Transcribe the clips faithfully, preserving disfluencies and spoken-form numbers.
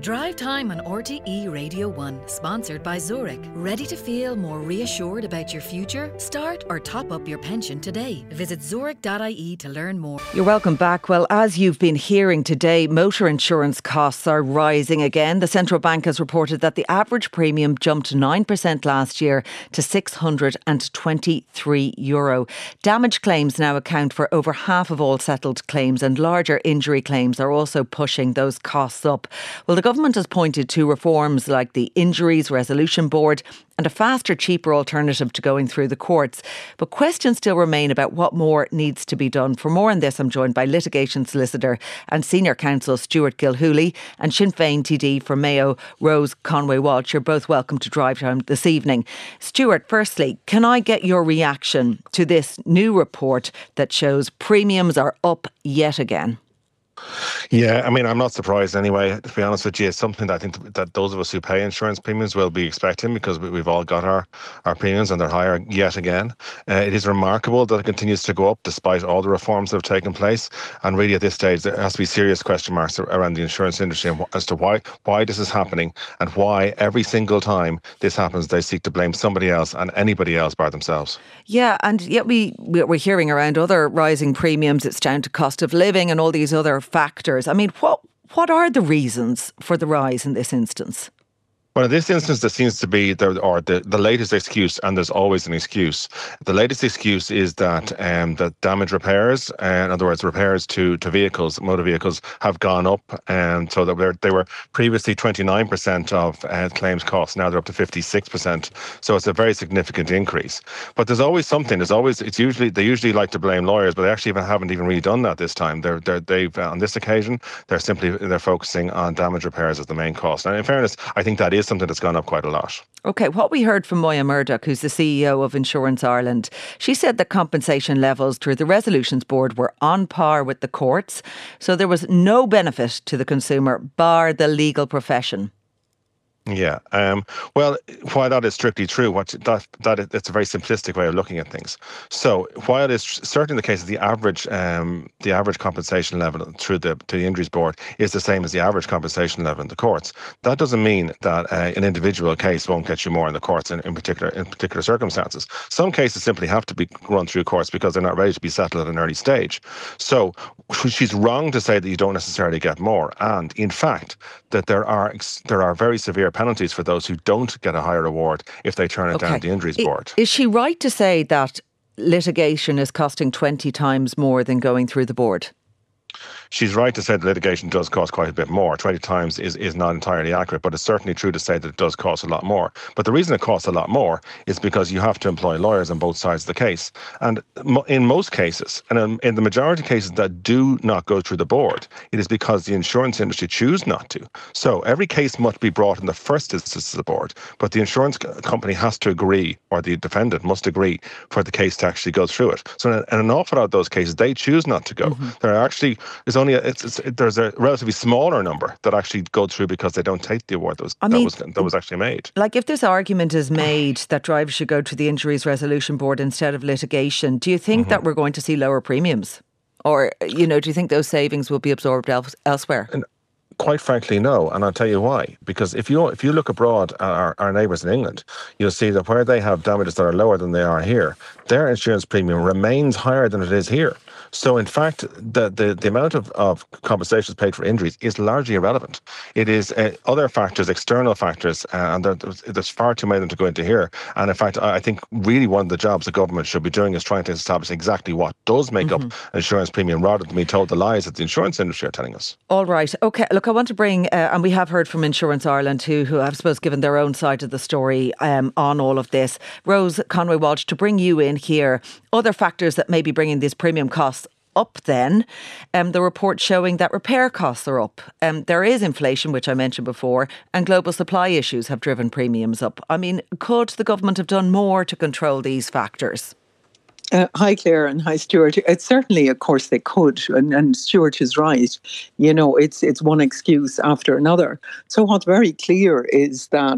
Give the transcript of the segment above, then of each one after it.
Drive Time on R T E Radio one, sponsored by Zurich. Ready to feel more reassured about your future? Start or top up your pension today. Visit zurich dot I E to learn more. You're welcome back. Well, as you've been hearing today, motor insurance costs are rising again. The central bank has reported that the average premium jumped nine percent last year to six hundred twenty-three euro. Damage claims now account for over half of all settled claims, and larger injury claims are also pushing those costs up. Well, the government has pointed to reforms like the Injuries Resolution Board and a faster, cheaper alternative to going through the courts. But questions still remain about what more needs to be done. For more on this, I'm joined by litigation solicitor and senior counsel Stuart Gilhooly and Sinn Féin T D for Mayo, Rose Conway-Walsh. You're both welcome to Drive Time this evening. Stuart, firstly, can I get your reaction to this new report that shows premiums are up yet again? Yeah, I mean, I'm not surprised anyway, to be honest with you. It's something that I think that those of us who pay insurance premiums will be expecting, because we, we've all got our, our premiums and they're higher yet again. Uh, it is remarkable that it continues to go up despite all the reforms that have taken place. And really at this stage, there has to be serious question marks around the insurance industry as to why, why this is happening and why every single time this happens, they seek to blame somebody else and anybody else by themselves. Yeah, and yet we, we're hearing around other rising premiums. It's down to cost of living and all these other factors. I mean, what what are the reasons for the rise in this instance? Well, in this instance, there seems to be, the, or the, the latest excuse, and there's always an excuse. The latest excuse is that um, that damage repairs, uh, in other words, repairs to, to vehicles, motor vehicles, have gone up. And so that were, they were previously twenty-nine percent of uh, claims costs. Now they're up to fifty-six percent. So it's a very significant increase. But there's always something. There's always, it's usually, they usually like to blame lawyers, but they actually even haven't even really done that this time. They're, they're, they've, uh, on this occasion, they're simply, they're focusing on damage repairs as the main cost. And in fairness, I think that is something that's gone up quite a lot. OK, what we heard from Moya Murdoch, who's the C E O of Insurance Ireland, she said that compensation levels through the Resolutions Board were on par with the courts, so there was no benefit to the consumer, bar the legal profession. Yeah, um, well, while that is strictly true, what that that it's a very simplistic way of looking at things. So, while it's certainly the case that the average um, the average compensation level through the to the Injuries Board is the same as the average compensation level in the courts, that doesn't mean that uh, an individual case won't get you more in the courts in, in particular in particular circumstances. Some cases simply have to be run through courts because they're not ready to be settled at an early stage. So, she's wrong to say that you don't necessarily get more, and in fact, that there are there are very severe penalties for those who don't get a higher award if they turn it okay. down at the Injuries Board. Is she right to say that litigation is costing twenty times more than going through the board? She's right to say that litigation does cost quite a bit more. twenty times is, is not entirely accurate, but it's certainly true to say that it does cost a lot more. But the reason it costs a lot more is because you have to employ lawyers on both sides of the case. And in most cases, and in, in the majority of cases that do not go through the board, it is because the insurance industry choose not to. So every case must be brought in the first instance to the board, but the insurance company has to agree, or the defendant must agree, for the case to actually go through it. So in, in an awful lot of those cases, they choose not to go. Mm-hmm. There are actually, there's only a, it's, it's, it, there's a relatively smaller number that actually go through because they don't take the award that was, I mean, that was, that was actually made. Like, if this argument is made that drivers should go to the Injuries Resolution Board instead of litigation, do you think mm-hmm. that we're going to see lower premiums? Or, you know, do you think those savings will be absorbed el- elsewhere? And quite frankly, no. And I'll tell you why. Because if you if you look abroad at our, our neighbours in England, you'll see that where they have damages that are lower than they are here, their insurance premium remains higher than it is here. So, in fact, the, the, the amount of, of compensations paid for injuries is largely irrelevant. It is uh, other factors, external factors, uh, and there, there's far too many of them to go into here. And in fact, I think really one of the jobs the government should be doing is trying to establish exactly what does make mm-hmm. up insurance premium, rather than being told the lies that the insurance industry are telling us. All right. OK, look, I want to bring, uh, and we have heard from Insurance Ireland who, who I suppose, given their own side of the story um, on all of this. Rose Conway-Walsh, to bring you in here, other factors that may be bringing these premium costs up then, um, the report showing that repair costs are up. Um, there is inflation, which I mentioned before, and global supply issues have driven premiums up. I mean, could the government have done more to control these factors? Uh, hi, Claire, and hi, Stuart. It's certainly, of course, they could, and, and Stuart is right. You know, it's it's one excuse after another. So what's very clear is that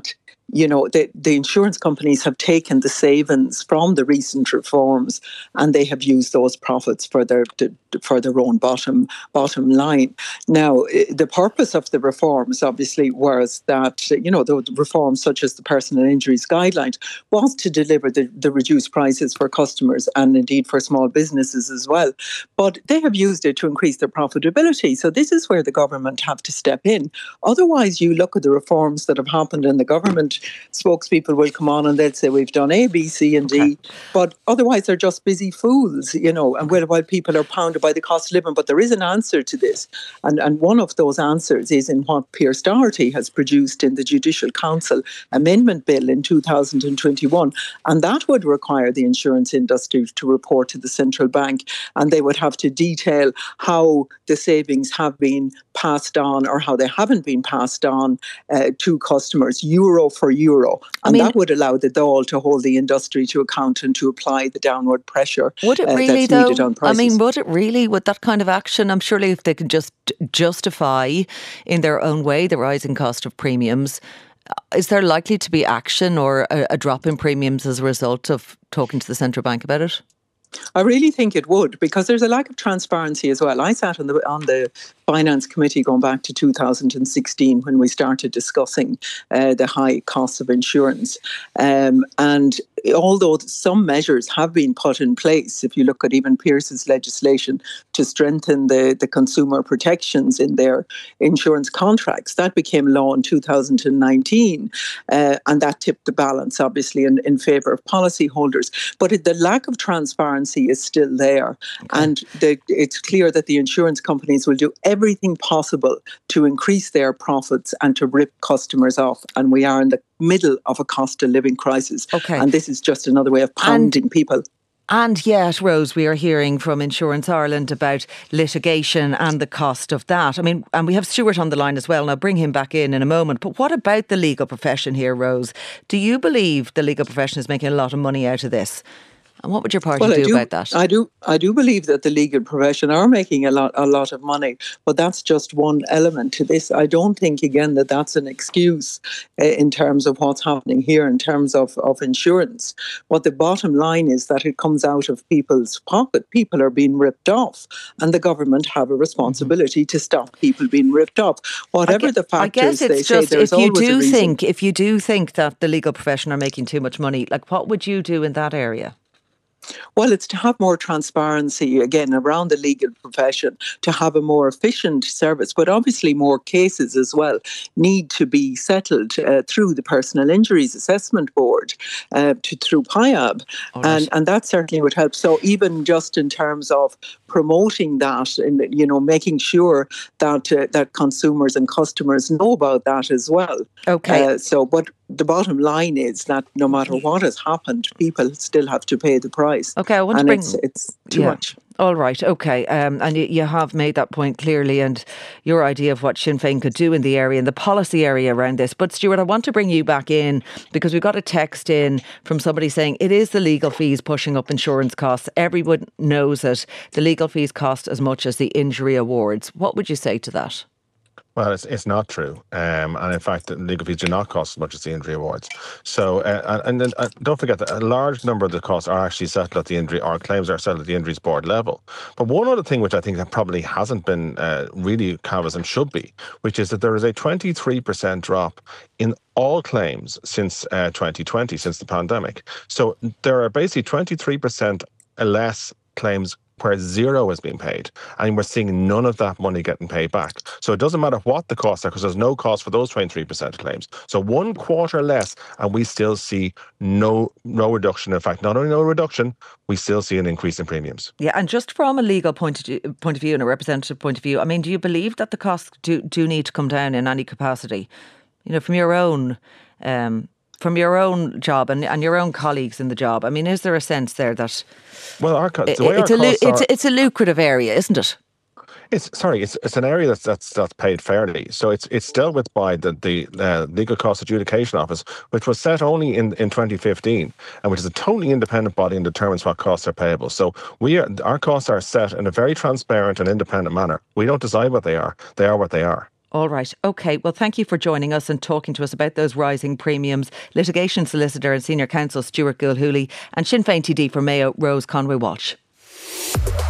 you know, the, the insurance companies have taken the savings from the recent reforms and they have used those profits for their to, for their own bottom bottom line. Now, the purpose of the reforms obviously was that, you know, the reforms such as the personal injuries guidelines was to deliver the, the reduced prices for customers and indeed for small businesses as well. But they have used it to increase their profitability. So this is where the government have to step in. Otherwise, you look at the reforms that have happened in the government, spokespeople will come on and they'll say we've done A, B, C and D, okay. But otherwise they're just busy fools, you know, and while, while people are pounded by the cost of living. But there is an answer to this. And, and one of those answers is in what Pearse Doherty has produced in the Judicial Council Amendment Bill in two thousand twenty-one. And that would require the insurance industry to report to the central bank, and they would have to detail how the savings have been passed on or how they haven't been passed on uh, to customers, euro for euro. And I mean, that would allow the D O L to hold the industry to account and to apply the downward pressure would it really, uh, that's needed though? on prices. I mean, would it really, with that kind of action? I'm surely if they can just justify in their own way the rising cost of premiums, is there likely to be action or a, a drop in premiums as a result of talking to the central bank about it? I really think it would, because there's a lack of transparency as well. I sat on the on the Finance Committee going back to two thousand sixteen when we started discussing uh, the high costs of insurance. Um, and although some measures have been put in place, if you look at even Pearse's legislation to strengthen the, the consumer protections in their insurance contracts, that became law in two thousand nineteen. Uh, and that tipped the balance, obviously, in, in favour of policyholders. But it, the lack of transparency is still there. Okay. And the, it's clear that the insurance companies will do everything possible to increase their profits and to rip customers off. And we are in the middle of a cost of living crisis. Okay. And this is just another way of pounding and- people. And yet, Rose, we are hearing from Insurance Ireland about litigation and the cost of that. I mean, and we have Stuart on the line as well, and I'll bring him back in in a moment. But what about the legal profession here, Rose? Do you believe the legal profession is making a lot of money out of this? And what would your party well, do, do about that? I do I do believe that the legal profession are making a lot a lot of money, but that's just one element to this. I don't think, again, that that's an excuse uh, in terms of what's happening here in terms of, of insurance. What the bottom line is that it comes out of people's pocket. People are being ripped off, and the government have a responsibility mm-hmm. to stop people being ripped off. Whatever the factors, I guess it's they just say, there's if you always do a reason. think if you do think that the legal profession are making too much money, like what would you do in that area? Well, it's to have more transparency, again, around the legal profession, to have a more efficient service. But obviously more cases as well need to be settled uh, through the Personal Injuries Assessment Board, uh, to, through P I A B. Right. And, and that certainly would help. So even just in terms of promoting that and, you know, making sure that uh, that consumers and customers know about that as well. Okay. Uh, so, but the bottom line is that no matter what has happened, people still have to pay the price. Okay, I want and to bring... It's, it's too yeah. much. All right, okay. Um, and you, you have made that point clearly, and your idea of what Sinn Féin could do in the area, in the policy area around this. But Stuart, I want to bring you back in because we got a text in from somebody saying it is the legal fees pushing up insurance costs. Everyone knows it. The legal fees cost as much as the injury awards. What would you say to that? Well, it's it's not true, um, and in fact, the legal fees do not cost as much as the injury awards. So, uh, and then uh, don't forget that a large number of the costs are actually settled at the injury, or claims are settled at the injuries board level. But one other thing which I think that probably hasn't been uh, really canvassed and should be, which is that there is a twenty-three percent drop in all claims since uh, twenty twenty, since the pandemic. So there are basically twenty-three percent less claims where zero is being paid, and we're seeing none of that money getting paid back. So it doesn't matter what the costs are, because there's no cost for those twenty-three percent of claims. So one quarter less, and we still see no no reduction. In fact, not only no reduction, we still see an increase in premiums. Yeah, and just from a legal point of view, point of view and a representative point of view, I mean, do you believe that the costs do, do need to come down in any capacity? You know, from your own... Um, From your own job and, and your own colleagues in the job, I mean, is there a sense there that well, our, the it, way it's, our a lu- are, it's, it's a lucrative area, isn't it? It's sorry, it's it's an area that's that's that's paid fairly. So it's it's dealt with by the the uh, Legal Cost Adjudication Office, which was set only in, in twenty fifteen, and which is a totally independent body and determines what costs are payable. So we are, our costs are set in a very transparent and independent manner. We don't decide what they are; they are what they are. All right. OK. Well, thank you for joining us and talking to us about those rising premiums. Litigation solicitor and senior counsel Stuart Gilhooly, and Sinn Féin T D for Mayo, Rose Conway Walsh.